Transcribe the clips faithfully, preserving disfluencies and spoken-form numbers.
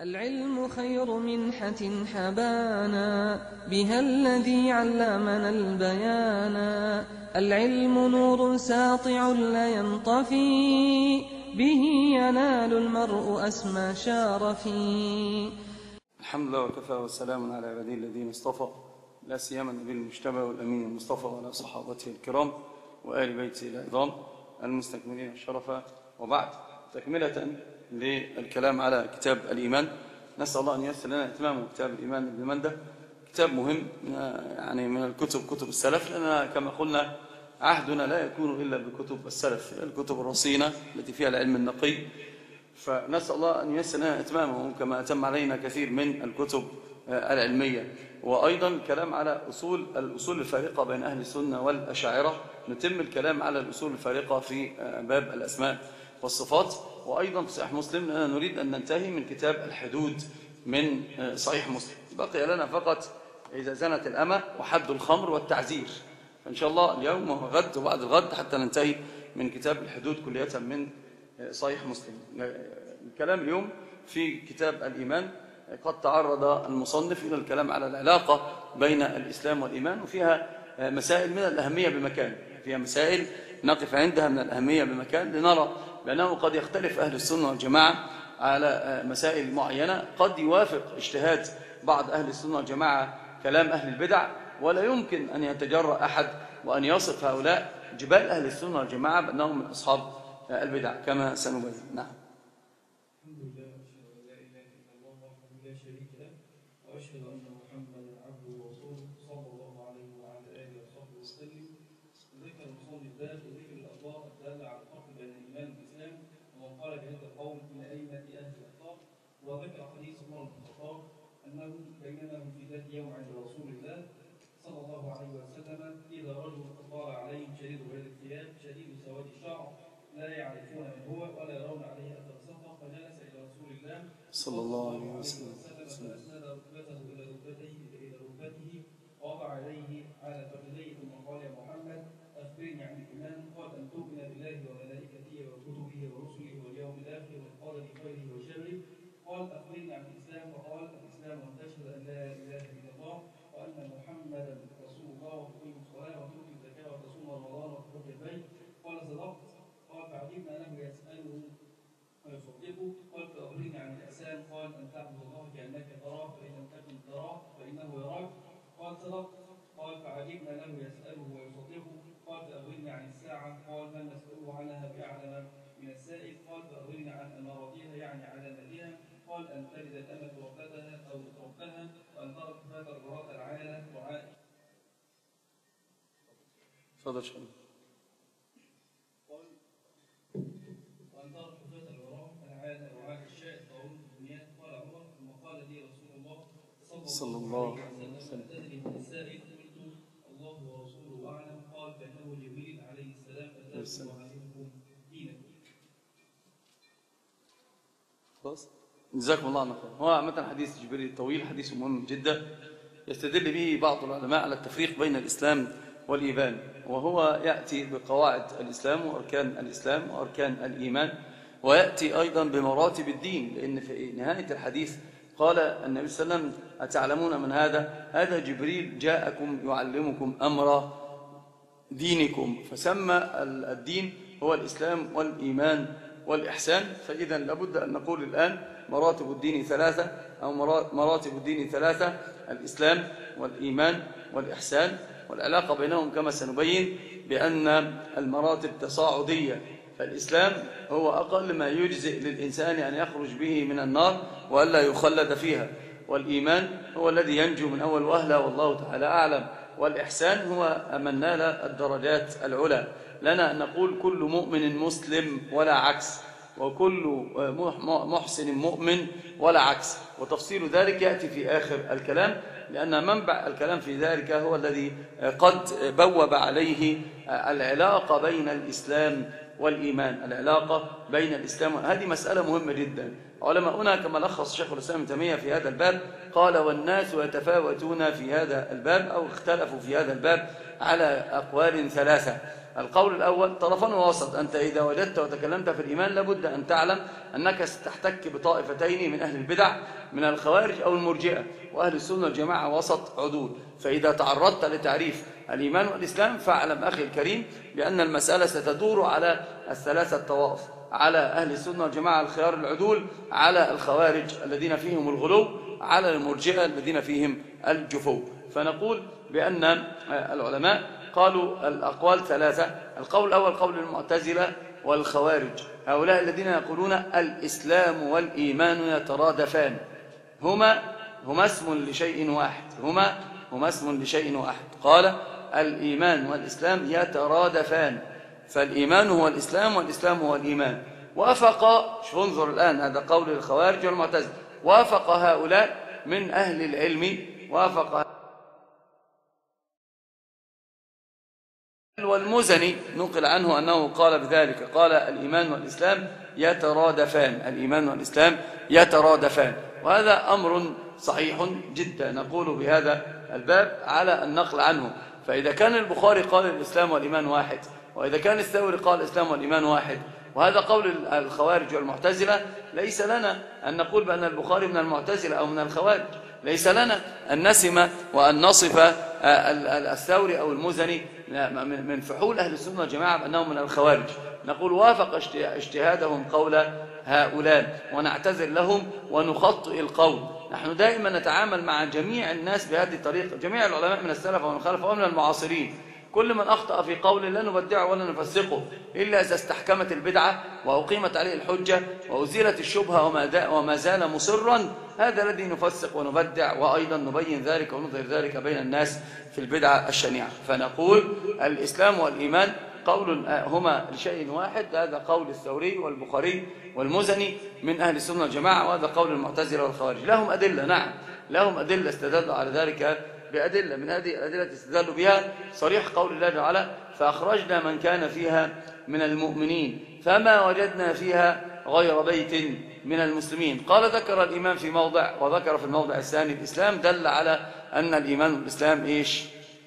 العلم خير منحة حبانا بها الذي علمنا البيانا. العلم نور ساطع لا ينطفي به ينال المرء أسمى شارفي. الحمد لله وكفى والسلام على عباده الذين اصطفى، لا سيما النبي المجتبى والأمين المصطفى وعلى صحابته الكرام وآل بيته العظام المستكملين الشرف، وبعد، تكملة للكلام على كتاب الإيمان. نسأل الله أن ييسر لنا إتمام كتاب الإيمان ابن مندة، كتاب مهم يعني من الكتب كتب السلف، لأننا كما قلنا عهدنا لا يكون إلا بكتب السلف، الكتب الرصينة التي فيها العلم النقي، فنسأل الله أن ييسر لنا إتمامه كما أتم علينا كثير من الكتب العلمية. وأيضا الكلام على أصول الأصول الفارقة بين أهل السنة والأشاعرة، نتم الكلام على الأصول الفارقة في باب الأسماء والصفات. وأيضا في صحيح مسلم لأننا نريد أن ننتهي من كتاب الحدود من صحيح مسلم، بقي لنا فقط إذا زنت الأمة وحد الخمر والتعزير، فإن شاء الله اليوم وغد وبعد الغد حتى ننتهي من كتاب الحدود كلية من صحيح مسلم. الكلام اليوم في كتاب الإيمان قد تعرض المصنف إلى الكلام على العلاقة بين الإسلام والإيمان، وفيها مسائل من الأهمية بمكان، فيها مسائل نقف عندها من الأهمية بمكان لنرى بأنه قد يختلف أهل السنة والجماعة على مسائل معينة، قد يوافق اجتهاد بعض أهل السنة والجماعة كلام أهل البدع، ولا يمكن أن يتجرأ أحد وأن يصف هؤلاء جبال أهل السنة والجماعة بأنهم من أصحاب البدع كما سنبين. نعم. وأشهد أن محمدا عبده ورسوله صلى الله عليه وعلى آله وصحبه وسلم. ذكر المصنف باب وذكر الأخبار الدالة على الفرق بين الإيمان والإسلام، ومن قال بهذا القول من أئمة أهل الأخبار. وذكر حديث عمر بن الخطاب أنه بينما هم في ذات يوم عند رسول الله صلى الله عليه وسلم إذا رجل أطال عليهم شديد بياض الثياب شديد سواد الشعر لا يعرفون من هو ولا يرون عليه أثر سفر، فجلس إلى رسول الله صلى الله عليه وسلم فأسند ركبته إلى ركبته إلى ركبته ووضع عليه على فخذيه ثم قال: يا محمد أخبرني عن الإيمان. قال: أن تؤمن بالله وملائكته وكتبه ورسله واليوم الآخر والقدر خيره وشره. قال: أخبرني عن الإسلام. وقال: الإسلام أن تشهد أن لا إله إلا الله وأن محمدا رسول الله وتقيم الصلاة وتؤتي الزكاة وتصوم رمضان وتحج البيت. قال: صدقت. قال: فعجبنا أنه يسأله ويصدقه. قال: فأخبرني عن الإحسان. قال: أن تعبد الله كأنك تراه فإن لم تكن تراه فإنه يراك. قال: صدقت. قال: فعجبنا له يسأله ويصدقه. قال: فأخبرني عن الساعة. قال: ما المسؤول عنها بأعلم من السائل. قال: فأخبرني عن أماراتها يعني علاماتها. قال: أن تلد الأمة ربتها أو ربها، وأن ترى كفاة الرعاة العالة رعاء. تفضل شكرا. وأن ترى كفاة الرعاة العالة رعاء الشاء طاعون الدنيا. قال عمر: ثم قال لي رسول الله صلى الله عليه وسلم: تدري من السائل؟ قلت: الله ورسوله أعلم. قال: فإنه جبريل عليه السلام أتاكم وعلمكم دينكم. خلاص، جزاكم الله عنه. هو عامة حديث جبريل الطويل حديث مهم جدا، يستدل به بعض العلماء على التفريق بين الإسلام والإيمان، وهو يأتي بقواعد الإسلام وأركان الإسلام وأركان الإيمان، ويأتي أيضا بمراتب الدين، لأن في نهاية الحديث قال النبي صلى الله عليه وسلم: أتعلمون من هذا؟ هذا جبريل جاءكم يعلمكم أمر دينكم، فسمى الدين هو الإسلام والإيمان والإحسان. فإذا لابد أن نقول الآن مراتب الدين ثلاثة، أو مراتب الدين ثلاثة: الإسلام والإيمان والإحسان، والعلاقة بينهم كما سنبين بأن المراتب تصاعدية، فالإسلام هو أقل ما يجزئ للإنسان أن يخرج به من النار وألا يخلد فيها، والإيمان هو الذي ينجو من أول وهلة والله تعالى أعلم، والإحسان هو من نال الدرجات العلى. لنا أن نقول كل مؤمن مسلم ولا عكس، وكل محسن مؤمن ولا عكس، وتفصيل ذلك يأتي في آخر الكلام، لأن منبع الكلام في ذلك هو الذي قد بوب عليه العلاقة بين الإسلام والإيمان، العلاقة بين الإسلام. هذه مسألة مهمة جدا. علماؤنا كما لخص شيخ الإسلام ابن تيمية في هذا الباب قال: والناس يتفاوتون في هذا الباب، أو اختلفوا في هذا الباب على أقوال ثلاثة. القول الأول طرفا ووسط. أنت إذا وجدت وتكلمت في الإيمان لابد أن تعلم أنك ستحتك بطائفتين من أهل البدع من الخوارج أو المرجئة، وأهل السنة والجماعة وسط عدول. فإذا تعرضت لتعريف الإيمان والإسلام فاعلم أخي الكريم بأن المسألة ستدور على الثلاثة طوائف، على أهل السنة والجماعة الخيار العدول، على الخوارج الذين فيهم الغلو، على المرجئة الذين فيهم الجفو. فنقول بأن العلماء قالوا الأقوال ثلاثة. القول الأول قول المعتزلة والخوارج، هؤلاء الذين يقولون الإسلام والإيمان يترادفان، هما هما اسم لشيء واحد، هما هما اسم لشيء واحد. قال الإيمان والإسلام يترادفان، فالإيمان هو الإسلام والإسلام هو الإيمان. وافق، شوف انظر الآن، هذا قول الخوارج والمعتزلة، وافق هؤلاء من أهل العلم، وافق والمزني نقل عنه أنه قال بذلك، قال الإيمان والإسلام يترادفان، الإيمان والإسلام يترادفان. وهذا أمر صحيح جدا نقول بهذا الباب على النقل عنه. فإذا كان البخاري قال الإسلام والإيمان واحد، وإذا كان الثوري قال الإسلام والإيمان واحد، وهذا قول الخوارج والمعتزلة، ليس لنا أن نقول بأن البخاري من المعتزلة أو من الخوارج، ليس لنا أن نسم وأن نصف الثوري أو المزني من فحول أهل السنة والجماعة بأنهم من الخوارج. نقول وافق اجتهادهم قول هؤلاء ونعتذر لهم ونخطئ القول. نحن دائما نتعامل مع جميع الناس بهذه الطريقة، جميع العلماء من السلف ومن الخلف ومن المعاصرين، كل من أخطأ في قول لا نبدعه ولا نفسقه إلا إذا استحكمت البدعة وأقيمت عليه الحجة وأزيلت الشبهة وما زال مصرا، هذا الذي نفسق ونبدع، وأيضا نبين ذلك ونظهر ذلك بين الناس في البدعة الشنيعة. فنقول الإسلام والإيمان قول هما لشيء واحد، هذا قول الثوري والبخاري والمزني من أهل السنة والجماعة، وهذا قول المعتزلة والخوارج. لهم أدلة، نعم لهم أدلة استدلوا على ذلك بأدلة، من هذه الأدلة استدلوا بها صريح قول الله تعالى فأخرجنا من كان فيها من المؤمنين فما وجدنا فيها غير بيت من المسلمين. قال ذكر الإيمان في موضع، وذكر في الموضع الثاني الإسلام، دل على أن الإيمان والإسلام إيش؟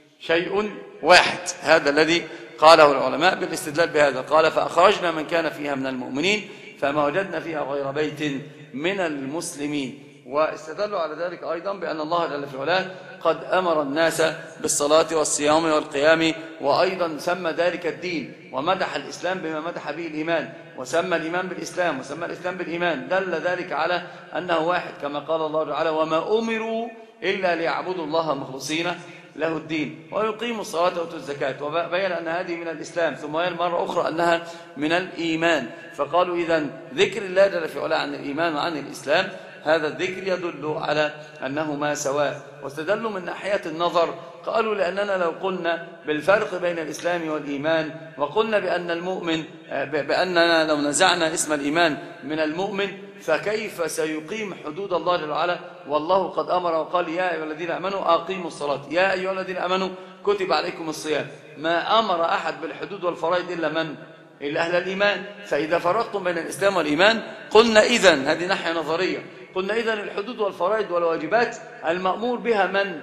شيء واحد. هذا الذي قاله العلماء بالاستدلال بهذا. قال فأخرجنا من كان فيها من المؤمنين فما وجدنا فيها غير بيت من المسلمين. واستدلوا على ذلك أيضا بأن الله جل في علاه قد أمر الناس بالصلاة والصيام والقيام، وأيضا سمى ذلك الدين، ومدح الإسلام بما مدح به الإيمان، وسمى الإيمان بالإسلام، وسمى الإسلام بالإيمان، دل ذلك على أنه واحد، كما قال الله تعالى وما أمروا إلا ليعبدوا الله مخلصين له الدين ويقيموا الصلاة ويؤتوا الزكاة، وبين أن هذه من الإسلام، ثم بين مرة أخرى أنها من الإيمان. فقالوا إذن ذكر الله جل في علاه عن الإيمان وعن الإسلام، هذا الذكر يدل على أنهما سواء. واستدلوا من ناحية النظر، قالوا لأننا لو قلنا بالفرق بين الإسلام والإيمان، وقلنا بأن المؤمن بأننا لو نزعنا اسم الإيمان من المؤمن فكيف سيقيم حدود الله جل وعلا؟ والله قد أمر وقال يا أيها الذين آمنوا أقيموا الصلاة، يا أيها الذين آمنوا كتب عليكم الصيام. ما أمر أحد بالحدود والفرائض إلا من؟ إلا أهل الإيمان. فإذا فرقتم بين الإسلام والإيمان قلنا إذن، هذه ناحية نظرية، قلنا إذن الحدود والفرائض والواجبات المأمور بها من؟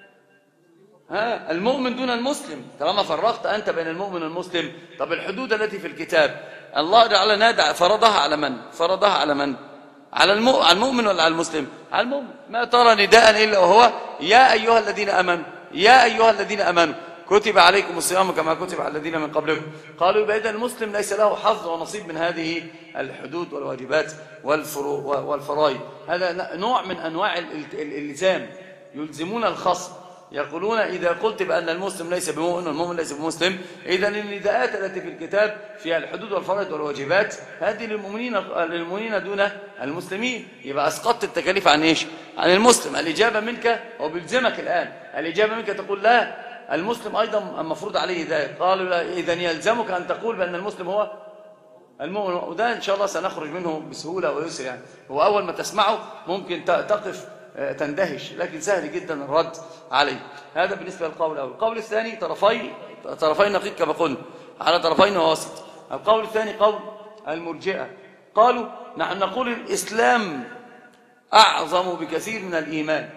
ها المؤمن دون المسلم. طالما فرقت أنت بين المؤمن والمسلم، طب الحدود التي في الكتاب الله جعل نادى فرضها على من؟ فرضها على من؟ على المؤمن ولا على المسلم؟ على المؤمن. ما ترى نداء إلا وهو يا أيها الذين آمنوا، يا أيها الذين آمنوا كتب عليكم الصيام كما كتب على الذين من قبلكم. قالوا يبقى إذا المسلم ليس له حظ ونصيب من هذه الحدود والواجبات والفرائض. هذا نوع من أنواع الالتزام، يلزمون الخصم، يقولون إذا قلت بأن المسلم ليس بمؤمن والمؤمن ليس بمسلم، إذا النداءات التي في الكتاب فيها الحدود والفرائض والواجبات هذه للمؤمنين للمؤمنين دون المسلمين. يبقى أسقطت التكاليف عن إيش؟ عن المسلم. الإجابة منك هو بيلزمك الآن، الإجابة منك تقول لا، المسلم أيضا المفروض عليه ذلك. قالوا إذا يلزمك أن تقول بأن المسلم هو المؤمن، وده إن شاء الله سنخرج منه بسهولة ويسر. يعني هو أول ما تسمعه ممكن تقف تندهش، لكن سهل جدا الرد عليه. هذا بالنسبة للقول الأول. القول الثاني طرفين طرفين نقيض كما قلنا، على طرفين ووسط. القول الثاني قول المرجئة، قالوا نحن نقول الإسلام أعظم بكثير من الإيمان،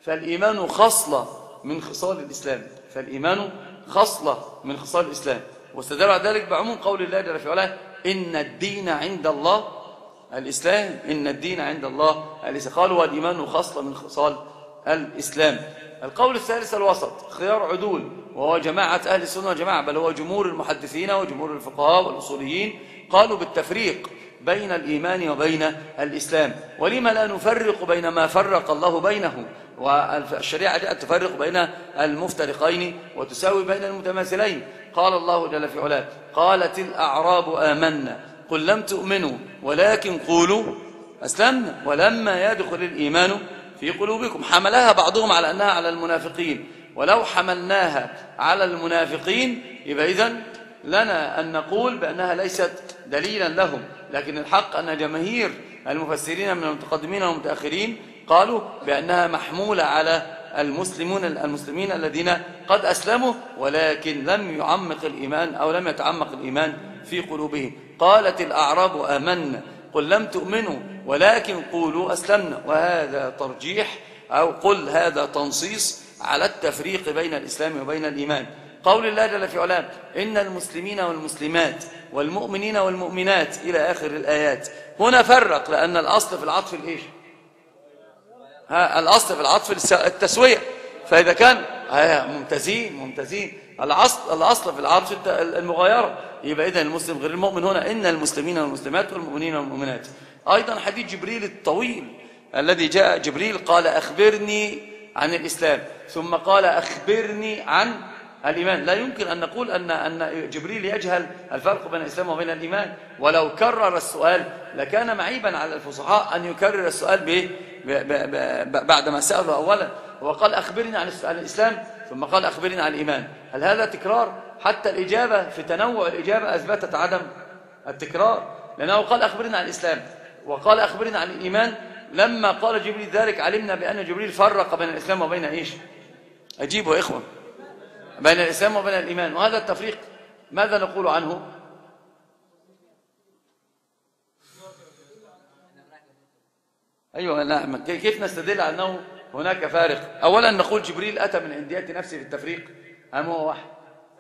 فالإيمان خصلة من خصال الإسلام، فالإيمان خصلة من خصال الإسلام، واستدلوا على ذلك بعموم قول الله جل في علاه إن الدين عند الله الإسلام. إن الدين عند الله الإسلام. قالوا والإيمان خصلة من خصال الإسلام. القول الثالث الوسط خيار عدول، وهو جماعة أهل السنة والجماعة، بل هو جمهور المحدثين وجمهور الفقهاء والأصوليين، قالوا بالتفريق بين الإيمان وبين الإسلام. ولما لا نفرق بين ما فرق الله بينه، والشريعة جاءت تفرق بين المفترقين وتساوي بين المتماثلين. قال الله جل في علاه قالت الأعراب آمنا قل لم تؤمنوا ولكن قولوا أسلمنا ولما يدخل الإيمان في قلوبكم. حملها بعضهم على أنها على المنافقين، ولو حملناها على المنافقين يبقى إذن لنا أن نقول بأنها ليست دليلا لهم، لكن الحق أن جماهير المفسرين من المتقدمين والمتأخرين قالوا بأنها محمولة على المسلمون المسلمين الذين قد أسلموا ولكن لم يعمق الإيمان أو لم يتعمق الإيمان في قلوبهم. قالت الأعراب آمنا قل لم تؤمنوا ولكن قولوا أسلمنا، وهذا ترجيح أو قل هذا تنصيص على التفريق بين الإسلام وبين الإيمان. قول الله جل في علاه إن المسلمين والمسلمات والمؤمنين والمؤمنات إلى آخر الآيات، هنا فرق لأن الأصل في العطف الإيش؟ ها الأصل في العطف التسوية، فإذا كان ممتازين ممتازين الأصل الأصل في العطف المغايرة، يبقى إذن المسلم غير المؤمن. هنا إن المسلمين والمسلمات والمؤمنين والمؤمنات. أيضا حديث جبريل الطويل الذي جاء جبريل قال أخبرني عن الإسلام ثم قال أخبرني عن الإيمان. لا يمكن أن نقول أن أن جبريل يجهل الفرق بين الإسلام وبين الإيمان، ولو كرر السؤال لكان معيبا على الفصحاء أن يكرر السؤال به بعدما سأله أولا. وقال أخبرني عن الإسلام ثم قال أخبرني عن الإيمان. هل هذا تكرار؟ حتى الإجابة في تنوع الإجابة أثبتت عدم التكرار، لأنه قال أخبرني عن الإسلام وقال أخبرني عن الإيمان. لما قال جبريل ذلك علمنا بأن جبريل فرق بين الإسلام وبين إيش؟ أجيبوا يا إخوة، بين الإسلام وبين الإيمان. وهذا التفريق ماذا نقول عنه؟ أيوة نعم. كيف نستدل على أنه هناك فارق؟ أولا نقول جبريل أتى من عندية نفسه في التفريق أم هو واحد؟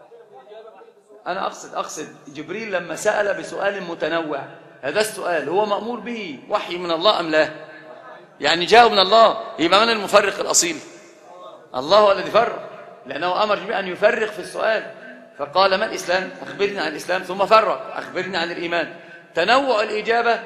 أنا أقصد أقصد جبريل لما سأل بسؤال متنوع، هذا السؤال هو مأمور به وحي من الله أم لا؟ يعني جاء من الله، يبقى من المفرق الأصيل؟ الله هو الذي فرق، لأنه أمر جبريل أن يفرق في السؤال، فقال ما الإسلام؟ أخبرني عن الإسلام، ثم فرق أخبرني عن الإيمان. تنوع الإجابة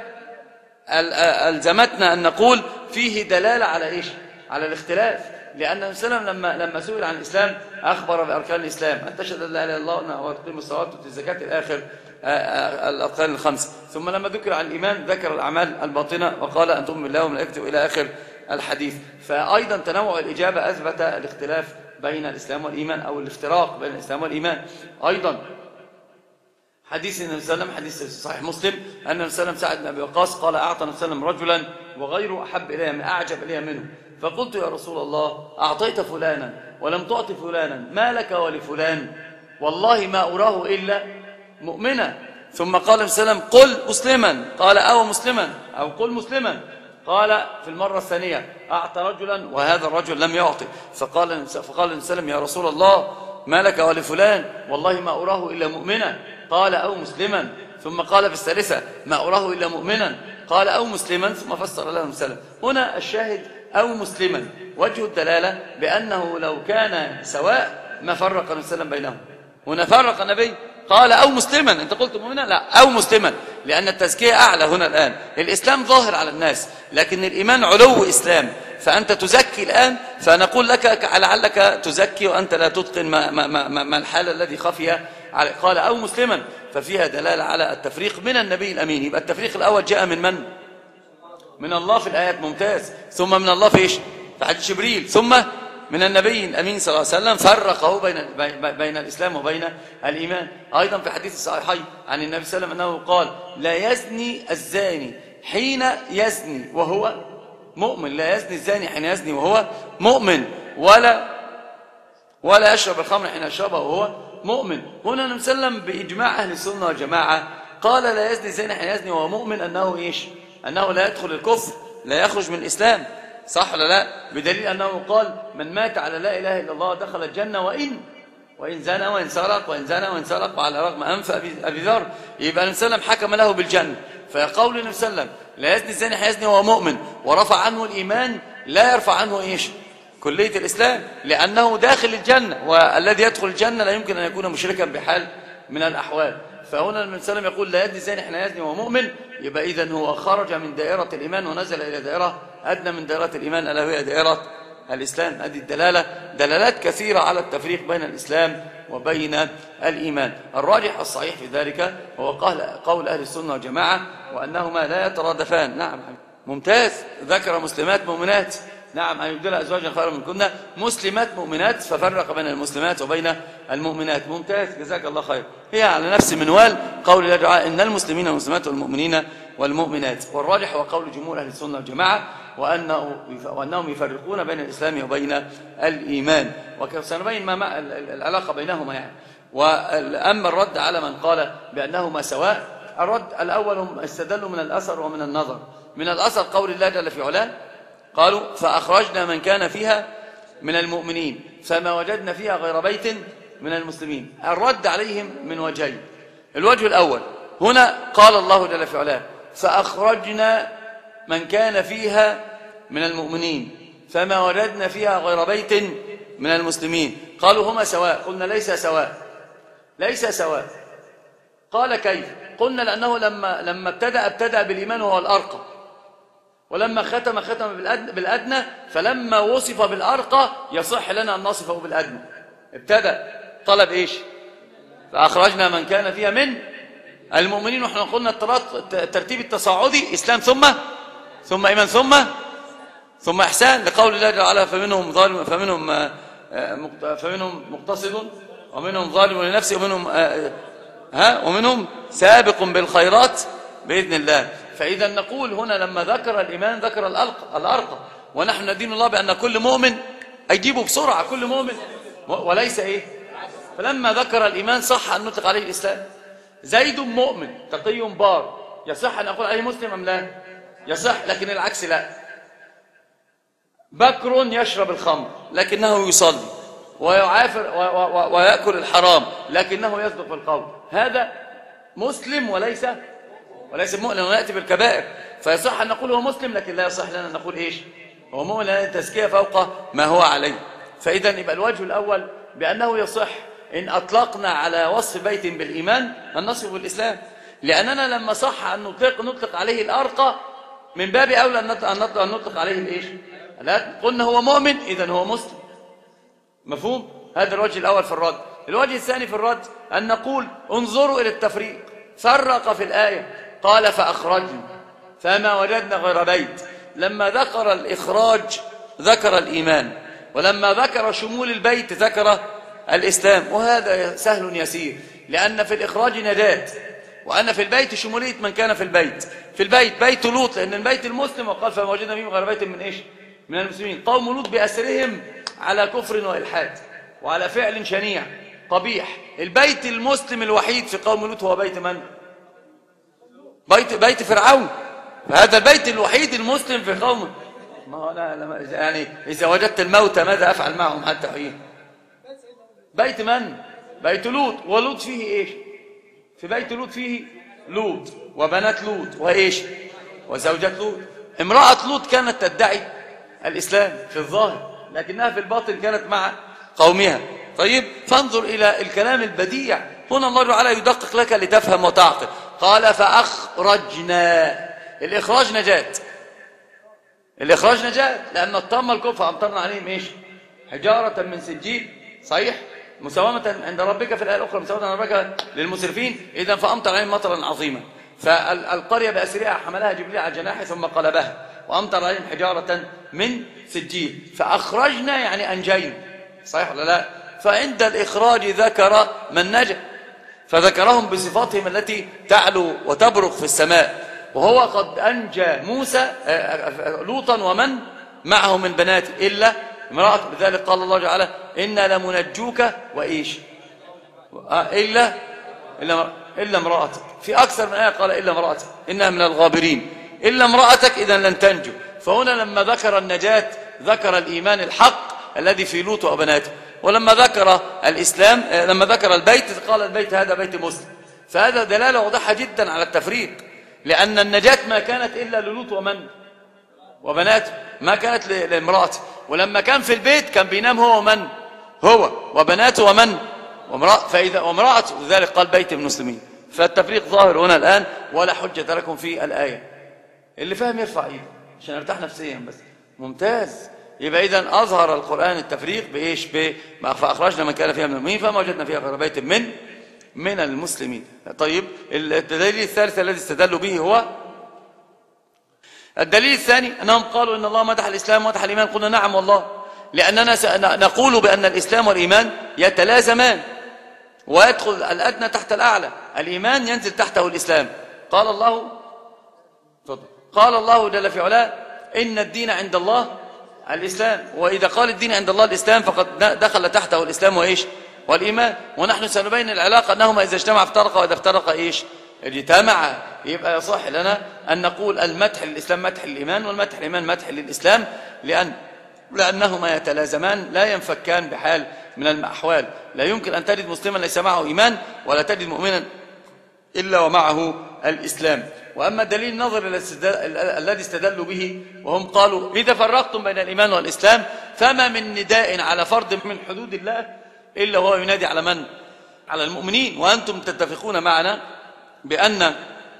ألزمتنا أن نقول فيه دلالة على إيش؟ على الاختلاف، لأن النبي صلى الله عليه وسلم لما لما سئل عن الإسلام أخبر بأركان الإسلام أن تشهد أن لا إله إلا الله وتقيم الصلاة وتؤتي الزكاة إلى آخر الأركان الخمس. ثم لما ذكر عن الإيمان ذكر الأعمال الباطنة وقال أن تؤمن بالله وملائكته إلى آخر الحديث. فأيضا تنوع الإجابة أثبت الاختلاف بين الإسلام والإيمان أو الافتراق بين الإسلام والإيمان. أيضا حديث النبي صلى الله عليه وسلم حديث صحيح مسلم أن النبي صلى الله عليه وسلم سعد بن أبي وقاص قال أعطى النبي صلى الله عليه وسلم رجلا وغيره أحب إلي من أعجب إلي منه، فقلت يا رسول الله أعطيت فلانا ولم تعط فلانا ما لك ولفلان؟ والله ما أراه إلا مؤمنا. ثم قال النبي صلى الله عليه وسلم قل مسلما، قال أو مسلما أو قل مسلما. قال في المرة الثانية أعطى رجلا وهذا الرجل لم يعطي، فقال فقال النبي صلى الله عليه وسلم يا رسول الله ما لك ولفلان؟ والله ما أراه إلا مؤمنا، قال أو مسلما. ثم قال في الثالثة ما أراه إلا مؤمنا، قال أو مسلما، ثم فسر له النبي صلى الله عليه وسلم. هنا الشاهد أو مسلما، وجه الدلالة بأنه لو كان سواء ما فرق النبي صلى الله عليه وسلم بينهم. هنا فرق النبي قال أو مسلما، أنت قلت مؤمنا؟ لا، أو مسلما، لأن التزكية أعلى هنا الآن. الإسلام ظاهر على الناس لكن الإيمان علو إسلام، فأنت تزكي الآن فنقول لك لعلك تزكي وأنت لا تتقن ما, ما, ما, ما الحال الذي خفي. قال أو مسلما، ففيها دلالة على التفريق من النبي الأمين. يبقى التفريق الأول جاء من من؟ من الله في الآيات، ممتاز. ثم من الله في إيش؟ في حديث جبريل. ثم من النبي الأمين صلى الله عليه وسلم فرقه بين بين الإسلام وبين الإيمان. أيضا في حديث الصحيحين عن النبي صلى الله عليه وسلم أنه قال لا يزني الزاني حين يزني وهو مؤمن، لا يزني الزاني حين يزني وهو مؤمن، ولا ولا يشرب الخمر حين يشربها وهو مؤمن. هنا النبي صلى الله عليه وسلم بإجماع أهل السنة والجماعة قال لا يزني الزاني حين يزني وهو مؤمن، أنه إيش؟ أنه لا يدخل الكفر، لا يخرج من الإسلام، صح ولا لا؟ بدليل أنه قال من مات على لا إله إلا الله دخل الجنة وإن وإن زنى وإن سرق وإن زنى وإن سرق وعلى رغم أنف أبي ذر، يبقى النبي صلى الله عليه وسلم حكم له بالجنة. فقول النبي صلى الله عليه وسلم لا يزني الزاني حيزني وهو مؤمن ورفع عنه الإيمان لا يرفع عنه إيش؟ كلية الإسلام، لأنه داخل الجنة، والذي يدخل الجنة لا يمكن أن يكون مشركا بحال من الأحوال. فهنا النبي صلى الله عليه وسلم يقول لا يزني الزاني حين يزني وهو مؤمن، يبقى إذن هو خرج من دائرة الإيمان ونزل إلى دائرة أدنى من دائرة الإيمان ألا وهي دائرة الإسلام. هذه الدلالة دلالات كثيرة على التفريق بين الإسلام وبين الإيمان. الراجح الصحيح في ذلك هو قول أهل السنة والجماعة وأنهما لا يترادفان. نعم ممتاز، ذكر مسلمات مؤمنات، نعم أن يبدل أزواجا خيرا من كنا مسلمات مؤمنات، ففرق بين المسلمات وبين المؤمنات. ممتاز، جزاك الله خير. هي على نفس منوال قول الله تعالى إن المسلمين والمسلمات والمؤمنين والمؤمنات. والراجح هو قول جمهور أهل السنة والجماعة وأنه وأنهم يفرقون بين الإسلام وبين الإيمان، وسنبين ما العلاقة بينهما يعني. وأما الرد على من قال بأنهما سواء، الرد الأول هم استدلوا من الأثر ومن النظر. من الأثر قول الله جل في علاه قالوا فأخرجنا من كان فيها من المؤمنين فما وجدنا فيها غير بيت من المسلمين. الرد عليهم من وجهين. الوجه الأول هنا قال الله جل في علاه فأخرجنا من كان فيها من المؤمنين فما وجدنا فيها غير بيت من المسلمين. قالوا هما سواء، قلنا ليس سواء، ليس سواء. قال كيف؟ قلنا لأنه لما لما ابتدأ ابتدأ بالإيمان وهو الأرقى، ولما ختم ختم بالأدنى، فلما وصف بالأرقى يصح لنا أن نصفه بالأدنى. ابتدأ طلب إيش؟ فأخرجنا من كان فيها من المؤمنين، ونحن قلنا الترتيب التصاعدي إسلام ثم ثم إيمان ثم ثم إحسان، لقول الله تعالى فمنهم ظالم فمنهم فمنهم مقتصد ومنهم ظالم لنفسه ومنهم ها ومنهم سابق بالخيرات بإذن الله. فإذا نقول هنا لما ذكر الإيمان ذكر الأرقى، ونحن ندين الله بأن كل مؤمن أجيبه بسرعة كل مؤمن وليس إيه. فلما ذكر الإيمان صح أن نطلق عليه الإسلام. زيد مؤمن تقي بار، يصح أن أقول عليه مسلم أم لا؟ يصح، لكن العكس لا. بكر يشرب الخمر لكنه يصلي، ويعافر ويأكل الحرام لكنه يصدق في القول، هذا مسلم وليس وليس مؤمن، ونأتي بالكبائر. فيصح أن نقول هو مسلم، لكن لا يصح لنا أن نقول إيش؟ هو مؤمن، لأن التزكية فوق ما هو عليه. فإذا يبقى الوجه الأول بأنه يصح إن أطلقنا على وصف بيت بالإيمان أن نصفه بالإسلام، لأننا لما صح أن نطلق نطلق عليه الأرقى من باب أولى أن نطلق عليه الإيش؟ قلنا هو مؤمن إذن هو مسلم. مفهوم؟ هذا الوجه الأول في الرد. الوجه الثاني في الرد أن نقول انظروا إلى التفريق، فرق في الآية قال فأخرجنا فما وجدنا غير بيت. لما ذكر الإخراج ذكر الإيمان، ولما ذكر شمول البيت ذكر الإسلام، وهذا سهل يسير، لأن في الإخراج نجاة، وأن في البيت شمولية من كان في البيت. في البيت بيت لوط، لأن البيت المسلم، وقال فما وجدنا فيه غير بيت من إيش؟ من المسلمين. قوم لوط بأسرهم على كفر وإلحاد وعلى فعل شنيع قبيح. البيت المسلم الوحيد في قوم لوط هو بيت من؟ بيت بيت فرعون. فهذا البيت الوحيد المسلم في قوم. ما هو لا يعني إذا وجدت الموت ماذا أفعل معهم حتى أحييهم؟ بيت من؟ بيت لوط. ولوط فيه إيش؟ في بيت لوط فيه لوط وبنات لوط وإيش؟ وزوجات لوط. امرأة لوط كانت تدعي الإسلام في الظاهر، لكنها في الباطن كانت مع قومها. طيب، فانظر إلى الكلام البديع هنا، الله تعالى يدقق لك لتفهم وتعقل. قال فأخرجنا، الإخراج نجاة، الإخراج نجاة، لأن الطم الكفر فأمطرنا عليهم إيش؟ حجارة من سجيل، صحيح؟ مساومة عند ربك في الآية الأخرى، مساومة عند ربك للمسرفين. إذا فأمطر عليهم مطرا عظيما. فالقرية بأسرها حملها جبريل على جناحه ثم قلبها وأمطر عليهم حجارة من سجيل. فأخرجنا يعني أنجينا، صحيح ولا لا؟ فعند الإخراج ذكر من نجا، فذكرهم بصفاتهم التي تعلو وتبرق في السماء، وهو قد أنجى موسى لوطا ومن معه من بناته إلا امرأة. لذلك قال الله تعالى إنا لمنجوك وإيش؟ إلا إلا إلا امرأتك. في أكثر من آية قال إلا امرأتك إنها من الغابرين، إلا امرأتك إذن لن تنجو. فهنا لما ذكر النجاة ذكر الإيمان الحق الذي في لوط وبناته. ولما ذكر الإسلام لما ذكر البيت قال البيت هذا بيت مسلم. فهذا دلالة واضحة جدا على التفريق، لأن النجاة ما كانت إلا للوط ومن وبناته، ما كانت لامرأته. ولما كان في البيت كان بينام هو ومن هو وبناته ومن وامرأة، فإذا وامرأته، لذلك قال بيت المسلمين. فالتفريق ظاهر هنا الآن، ولا حجة لكم في الآية. اللي فاهم يرفع ايده عشان ارتاح نفسيا بس. ممتاز. يبقى إذن أظهر القرآن التفريق بإيش؟ فأخرجنا من كان فيها من المؤمنين فما وجدنا فيها غير بيت من من المسلمين. طيب الدليل الثالث الذي استدلوا به هو الدليل الثاني، أنهم قالوا إن الله مدح الإسلام ومدح الإيمان. قلنا نعم والله، لأننا نقول بأن الإسلام والإيمان يتلازمان، ويدخل الأدنى تحت الأعلى. الإيمان ينزل تحته الإسلام. قال الله قال الله جل في علاه إن الدين عند الله الإسلام، وإذا قال الدين عند الله الإسلام فقد دخل تحته الإسلام وإيش؟ والإيمان. ونحن سنبين العلاقة أنهما إذا اجتمع افترق، وإذا افترق إيش؟ اجتمع. يبقى يصح لنا أن نقول المدح للإسلام مدح للإيمان، والمدح للإيمان مدح للإسلام، لأن لأنهما يتلازمان لا ينفكان بحال من الأحوال. لا يمكن أن تجد مسلما ليس معه إيمان، ولا تجد مؤمنا إلا ومعه الإسلام. وأما الدليل النظري الذي استدلوا به، وهم قالوا إذا فرقتم بين الإيمان والإسلام فما من نداء على فرض من حدود الله إلا هو ينادي على من؟ على المؤمنين. وأنتم تتفقون معنا بأن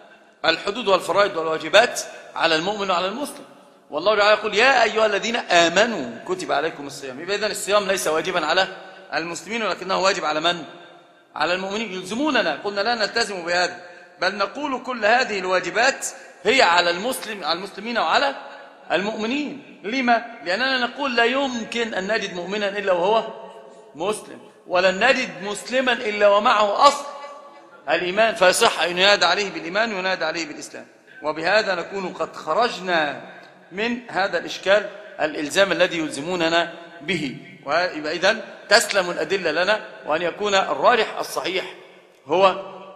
الحدود والفرائض والواجبات على المؤمن وعلى المسلم. والله تعالى يقول يا أيها الذين آمنوا كتب عليكم الصيام. يبقى إذن الصيام ليس واجبا على المسلمين، ولكنه واجب على من؟ على المؤمنين. يلزموننا. قلنا لا نلتزم بهذا، بل نقول كل هذه الواجبات هي على المسلم على المسلمين وعلى المؤمنين. لما؟ لأننا نقول لا يمكن أن نجد مؤمنا إلا وهو مسلم، ولن نجد مسلما إلا ومعه أصل الإيمان، فيصح أن ينادى عليه بالإيمان وينادى عليه بالإسلام. وبهذا نكون قد خرجنا من هذا الإشكال الإلزام الذي يلزموننا به. ويبقى إذن تسلم الأدلة لنا، وأن يكون الراجح الصحيح هو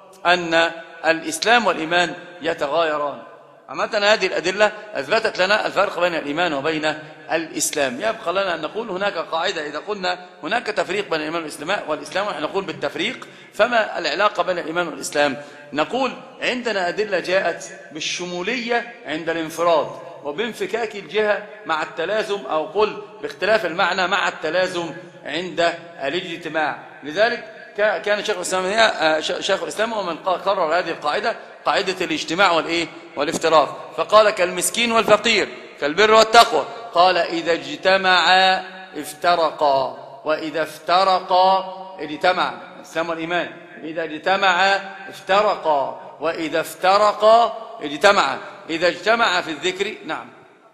أن الإسلام والإيمان يتغايران. عامة هذه الأدلة أثبتت لنا الفرق بين الإيمان وبين الإسلام. يبقى لنا أن نقول هناك قاعدة، إذا قلنا هناك تفريق بين الإيمان والإسلام ونحن نقول بالتفريق، فما العلاقة بين الإيمان والإسلام؟ نقول عندنا أدلة جاءت بالشمولية عند الانفراد، وبانفكاك الجهة مع التلازم، أو قل باختلاف المعنى مع التلازم عند الاجتماع. لذلك كان شيخ الإسلام شيخ الإسلام ومن قرر هذه القاعدة، قاعدة الاجتماع والإيه؟ والافتراق. فقال كالمسكين والفقير، كالبر والتقوى. قال إذا اجتمعا افترقا، وإذا افترقا اجتمعا. الإسلام والإيمان إذا اجتمعا افترقا، وإذا افترقا اجتمعا. إذا اجتمع في الذكر. نعم.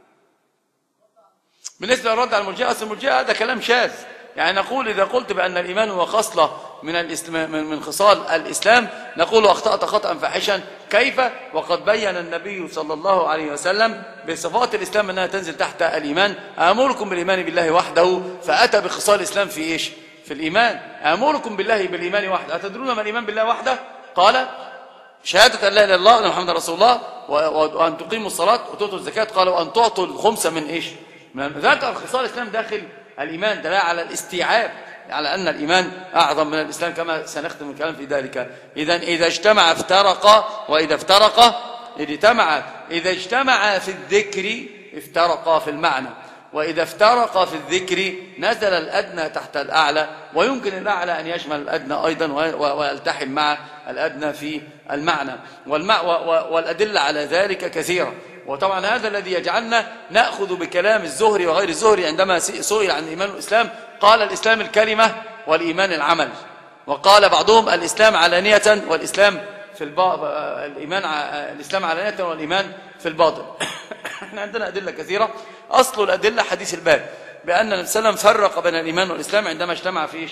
بالنسبة للرد على المرجئة، أصل المرجئة هذا كلام شاذ. يعني نقول إذا قلت بأن الإيمان هو خصلة من الإسلام من خصال الإسلام، نقول أخطأت خطأ فاحشا. كيف وقد بين النبي صلى الله عليه وسلم بصفات الإسلام أنها تنزل تحت الإيمان. أمركم بالإيمان بالله وحده، فأتى بخصال الإسلام في إيش؟ في الإيمان. أمركم بالله بالإيمان وحده. أتدرون ما الإيمان بالله وحده؟ قال شهادة أن لا إله إلا الله وأن محمدا رسول الله، وأن تقيموا الصلاة وتؤتوا الزكاة. قال وأن تعطوا الخمسة من إيش؟ من ذكر خصال الإسلام داخل الإيمان، دلالة على الاستيعاب، على أن الإيمان أعظم من الإسلام، كما سنختم الكلام في ذلك. إذن إذا اجتمع افترق، وإذا افترق اجتمع. إذا اجتمع في الذكر افترقا في المعنى، وإذا افترقا في الذكر نزل الأدنى تحت الأعلى، ويمكن الأعلى أن يشمل الأدنى أيضا ويلتحم مع الأدنى في المعنى. والأدلة على ذلك كثيرة. وطبعا هذا الذي يجعلنا نأخذ بكلام الزهري وغير الزهري عندما سئل عن الإيمان والإسلام، قال الإسلام الكلمة والإيمان العمل. وقال بعضهم الإسلام علانية والإسلام في الباطن، الإيمان الإسلام علانية والإيمان في الباطن. احنا عندنا أدلة كثيرة. أصل الأدلة حديث الباب بأن النبي صلى الله عليه وسلم فرق بين الإيمان والإسلام عندما اجتمع في إيش؟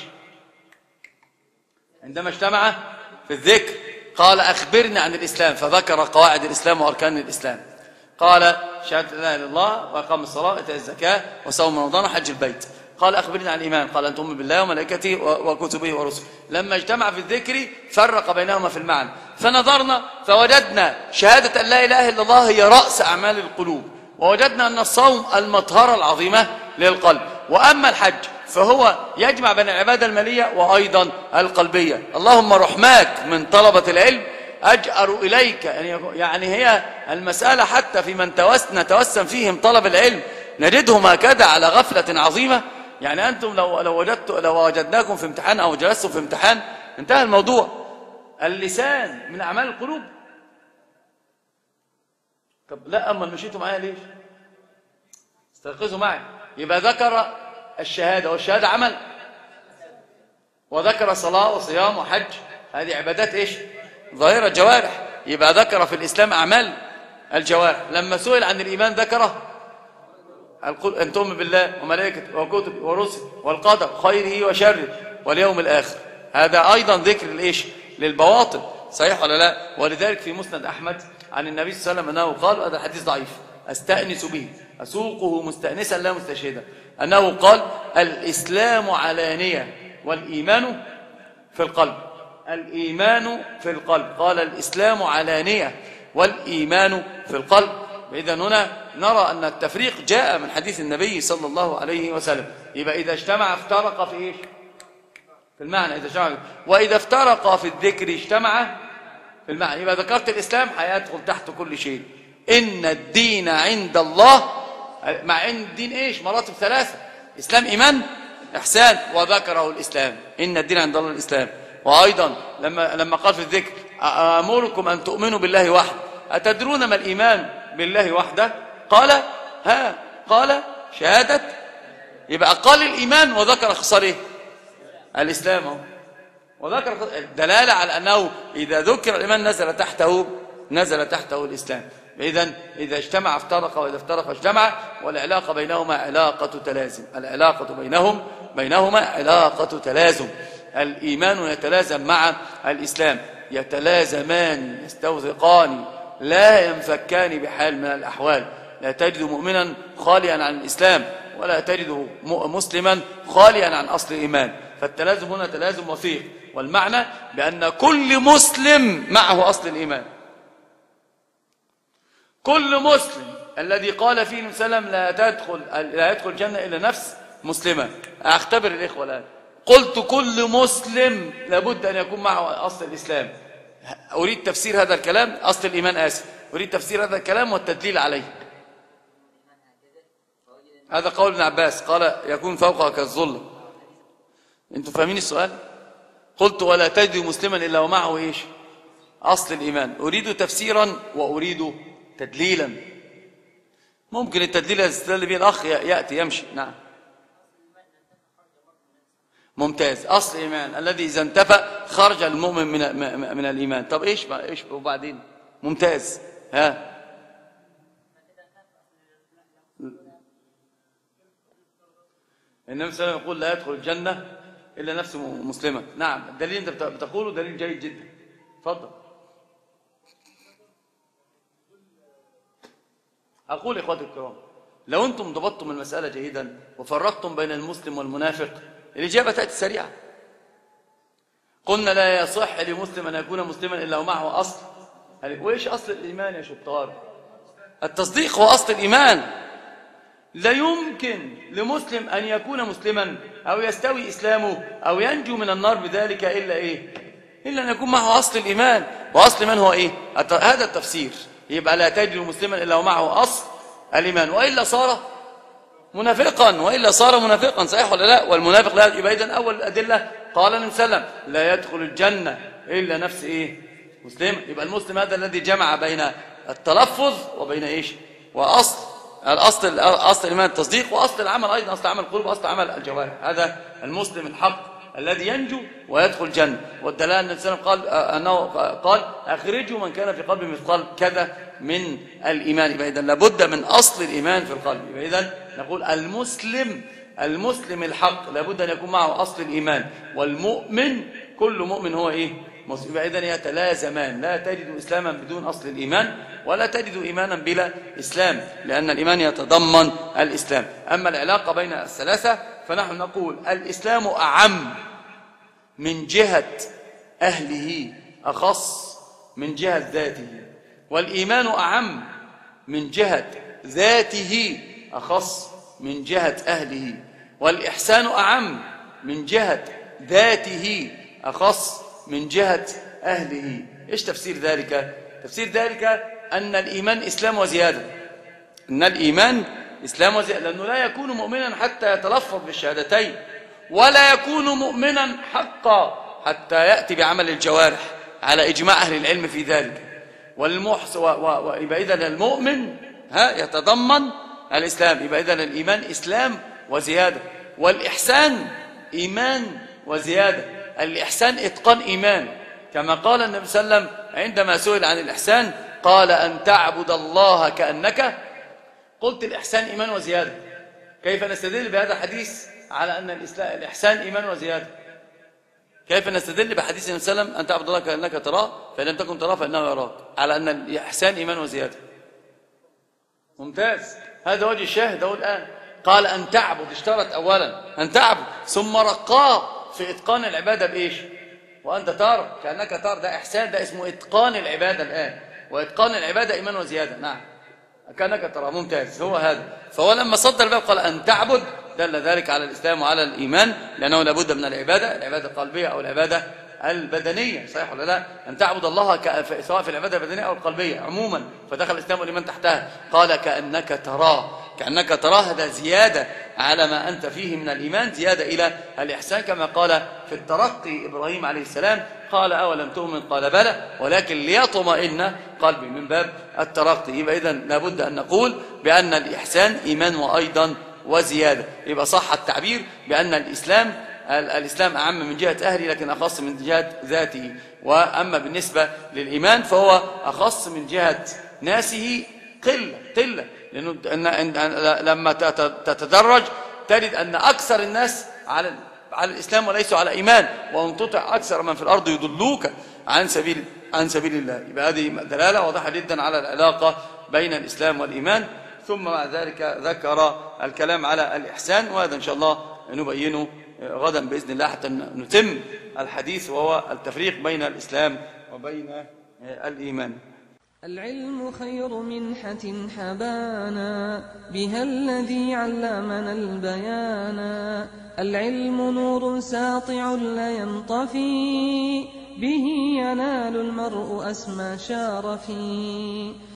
عندما اجتمع في الذكر. قال أخبرني عن الإسلام، فذكر قواعد الإسلام وأركان الإسلام. قال شهادة لا إله إلا الله، وإقام الصلاة، وإيتاء الزكاة، وصوم رمضان، وحج البيت. قال أخبرني عن الإيمان. قال أن تؤمن بالله وملائكته وكتبه ورسله. لما اجتمع في الذكر فرق بينهما في المعنى. فنظرنا فوجدنا شهادة أن لا إله إلا الله هي رأس أعمال القلوب، ووجدنا أن الصوم المطهرة العظيمة للقلب. وأما الحج فهو يجمع بين العبادة المالية وأيضا القلبية. اللهم رحماك من طلبة العلم أجأر إليك، يعني هي المسألة حتى في من نتوسم فيهم طلب العلم نجدهم هكذا على غفلة عظيمة. يعني أنتم لو لو وجدت لو وجدناكم في امتحان أو جلستم في امتحان انتهى الموضوع. اللسان من أعمال القلوب. طب لا، أما مشيتوا معايا ليش؟ استيقظوا معي. يبقى ذكر الشهادة، والشهادة عمل، وذكر صلاة وصيام وحج، هذه عبادات إيش؟ ظاهرة الجوارح. يبقى ذكر في الإسلام أعمال الجوارح. لما سئل عن الإيمان ذكره أن تؤمن بالله وملائكته وكتبه ورسله والقدر خيره وشره واليوم الآخر. هذا أيضا ذكر لإيش؟ للبواطن. صحيح ولا لا؟ ولذلك في مسند أحمد عن النبي صلى الله عليه وسلم أنه قال، هذا الحديث ضعيف، أستأنس به أسوقه مستأنسا لا مستشهدا، أنه قال الإسلام علانية والإيمان في القلب. الإيمان في القلب، قال الإسلام علانية والإيمان في القلب. إذن هنا نرى أن التفريق جاء من حديث النبي صلى الله عليه وسلم. يبقى إذا اجتمع افترق في إيش؟ في المعنى. إذا اجتمع، وإذا افترق في الذكر اجتمع في المعنى. يبقى ذكرت الإسلام هيدخل تحت كل شيء. إن الدين عند الله، مع إن الدين إيش؟ مراتب ثلاثة: إسلام، إيمان، إحسان، وذكره الإسلام. إن الدين عند الله الإسلام. وأيضا لما لما قال في الذكر أمركم أن تؤمنوا بالله وحده. أتدرون ما الإيمان بالله وحده؟ قال ها قال شهادة. يبقى قال الإيمان وذكر خصال إيه؟ الإسلام هو. وذكر دلالة على أنه إذا ذكر الإيمان نزل تحته نزل تحته الإسلام. إذن إذا اجتمع افترق، وإذا افترق اجتمع، والعلاقة بينهما علاقة تلازم. العلاقة بينهم بينهما علاقة تلازم. الإيمان يتلازم مع الإسلام، يتلازمان يستوثقان لا ينفكان بحال من الأحوال. لا تجد مؤمنا خاليا عن الإسلام، ولا تجد مسلما خاليا عن أصل الإيمان. فالتلازم هنا تلازم وثيق، والمعنى بأن كل مسلم معه أصل الإيمان. كل مسلم الذي قال فيه النبي صلى الله عليه وسلم لا تدخل لا يدخل الجنة إلا نفس مسلمة. أختبر الإخوة الآن، قلت كل مسلم لابد أن يكون معه أصل الإسلام. أريد تفسير هذا الكلام، أصل الإيمان آسف، أريد تفسير هذا الكلام والتدليل عليه. هذا قول ابن عباس، قال يكون فوقها كالظل. أنتم فاهمين السؤال؟ قلت ولا تجد مسلما إلا ومعه إيش؟ أصل الإيمان. أريد تفسيرا وأريد تدليلا. ممكن التدليل يستدل به الأخ يأتي يمشي. نعم ممتاز. أصل الإيمان الذي إذا انتفى خرج المؤمن من من الإيمان. طب إيش إيش وبعدين؟ ممتاز. ها النبي صلى الله عليه وسلم يقول لا يدخل الجنة إلا نفس مسلمة. نعم الدليل أنت بتقوله دليل جيد جدا. تفضل. أقول إخواتي الكرام، لو أنتم ضبطتم المسألة جيدا وفرقتم بين المسلم والمنافق الإجابة تأتي سريعة. قلنا لا يصح لمسلم أن يكون مسلما إلا ومعه أصل. وإيش أصل الإيمان يا شطار؟ التصديق هو أصل الإيمان. لا يمكن لمسلم أن يكون مسلما أو يستوي إسلامه أو ينجو من النار بذلك إلا إيه؟ إلا أن يكون معه أصل الإيمان. وأصل الإيمان هو إيه؟ هذا التفسير. يبقى لا تجد مسلما إلا ومعه أصل الإيمان، وإلا صار منافقا، وإلا صار منافقا. صحيح ولا لا؟ والمنافق لا. يبقى إذن أول الأدلة قال النبي صلى الله عليه وسلم لا يدخل الجنة إلا نفس إيه؟ مسلم. يبقى المسلم هذا الذي جمع بين التلفظ وبين إيش؟ وأصل الأصل أصل الإيمان التصديق، وأصل العمل أيضا أصل عمل القلوب وأصل عمل الجوارح. هذا المسلم الحق الذي ينجو ويدخل الجنة. والدلالة النبي صلى الله عليه وسلم قال أنه قال أخرجوا من كان في قلبه مثقال كذا من الإيمان. يبقى إذن لابد من أصل الإيمان في القلب. يبقى إذن نقول المسلم المسلم الحق لابد أن يكون معه أصل الإيمان. والمؤمن كل مؤمن هو إيه؟ مسلم. يبقى إذن يتلازمان. لا تجد إسلاما بدون أصل الإيمان، ولا تجد إيمانا بلا إسلام، لأن الإيمان يتضمن الإسلام. أما العلاقة بين الثلاثة فنحن نقول الإسلام أعم من جهة أهله أخص من جهة ذاته، والإيمان أعم من جهة ذاته أخص من جهة أهله. والإحسان أعم من جهة ذاته أخص من جهة أهله. إيش تفسير ذلك؟ تفسير ذلك أن الإيمان إسلام وزيادة، أن الإيمان إسلام وزيادة، لأنه لا يكون مؤمنا حتى يتلفظ بالشهادتين، ولا يكون مؤمنا حقا حتى يأتي بعمل الجوارح على إجماع أهل العلم في ذلك. والمحس ويبقى إذن المؤمن ها يتضمن الإسلام، يبقى إذن الإيمان إسلام وزيادة، والإحسان إيمان وزيادة. الإحسان إتقان إيمان، كما قال النبي صلى الله عليه وسلم عندما سئل عن الإحسان قال أن تعبد الله كأنك. قلت الإحسان إيمان وزيادة، كيف نستدل بهذا الحديث على أن الإحسان إيمان وزيادة؟ كيف نستدل بحديث النبي صلى الله عليه وسلم أن تعبد الله كأنك تراه فإن لم تكن تراه فإنه يراك، على أن الإحسان إيمان وزيادة؟ ممتاز، هذا وجه الشاهد أهو الآن. قال أن تعبد، اشترط أولا أن تعبد، ثم رقاه في إتقان العبادة بإيش؟ وأنت ترى كأنك ترى، ده إحسان، ده اسمه إتقان العبادة الآن، وإتقان العبادة إيمان وزيادة. نعم كأنك ترى، ممتاز، هو هذا. فهو لما صدر الباب قال أن تعبد دل ذلك على الإسلام وعلى الإيمان، لأنه لابد من العبادة، العبادة القلبية أو العبادة البدنية، صحيح ولا لا؟ أن تعبد الله ك... سواء في العبادة البدنية أو القلبية عموما، فدخل الإسلام والإيمان تحتها. قال كأنك تراه، كأنك تراه، هذا زيادة على ما أنت فيه من الإيمان، زيادة إلى الإحسان، كما قال في الترقي إبراهيم عليه السلام قال أولم تؤمن قال بلى ولكن ليطمئن قلبي، من باب الترقي. يبقى إذن لابد أن نقول بأن الإحسان إيمان وأيضا وزيادة. يبقى صح التعبير بأن الإسلام الإسلام أعم من جهة أهله لكن أخص من جهة ذاته، وأما بالنسبة للإيمان فهو أخص من جهة ناسه قلة قلة، لأنه لما تتدرج تجد أن أكثر الناس على على الإسلام وليسوا على إيمان، وأن تطع أكثر من في الأرض يضلوك عن سبيل عن سبيل الله. يبقى هذه دلالة واضحة جدا على العلاقة بين الإسلام والإيمان. ثم مع ذلك ذكر الكلام على الإحسان، وهذا إن شاء الله نبينه غدا بإذن الله حتى نتم الحديث، وهو التفريق بين الإسلام وبين الإيمان. العلم خير منحة حبانا، بها الذي علمنا البيانا. العلم نور ساطع لا ينطفي، به ينال المرء أسمى شارفي.